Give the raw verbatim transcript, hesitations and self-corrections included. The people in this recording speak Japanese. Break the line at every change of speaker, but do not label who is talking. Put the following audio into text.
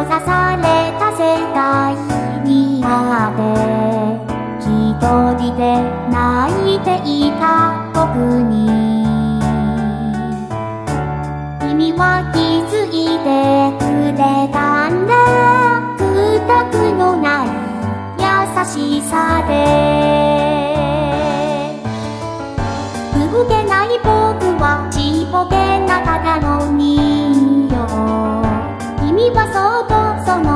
閉ざされた世界にあって一人で泣いていた僕に君は気づいてくれたんだ。くたくのない優しさで動けない僕はちっぽけなただの人形。君はそっとその